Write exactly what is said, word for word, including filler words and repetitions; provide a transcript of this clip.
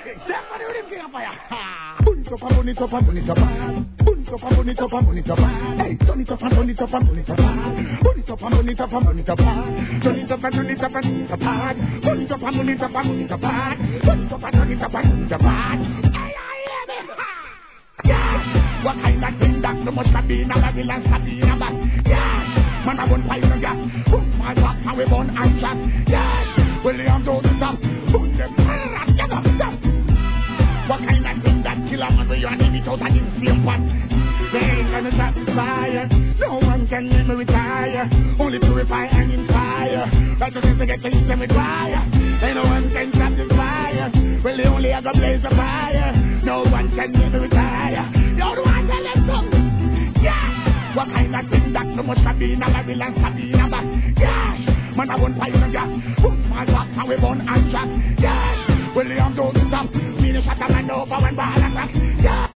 That's what it is, King of Fire. Burn it up and burn it up and burn it up. Burn it up and burn it up and burn it up. Hey, turn it up and turn it up and burn it up. Burn it up and burn it up and burn it up. Turn it up and turn it up and burn it up. Burn it up and burn it up and burn it up. Burn it up and turn it up and burn it up. Hey, I hear me. Yeah. What kind of thing that so much have been a Babylon, Sabina back? Yeah. Man, I won't fight no gas. Put my box and we burn and shot. Yeah. William don't stop. Put them and get up, stop. What kind of thing that kill a man with your name it out and in same pot? They ain't gonna satisfy. No one can let me retire. Only purify and inspire. Righteousness to get things them retire. Ain't no one can satisfy. Well, they only have a blaze of fire. No one can let me retire. You don't want to let go. Yeah. What kind of thing that so much Sabina, Babylon, Sabina back? Yes. Man, I won't fight no gas. Put my box and we burn and shot. Yes. William don't stop. Me no shot a man over one ball attack. Yeah.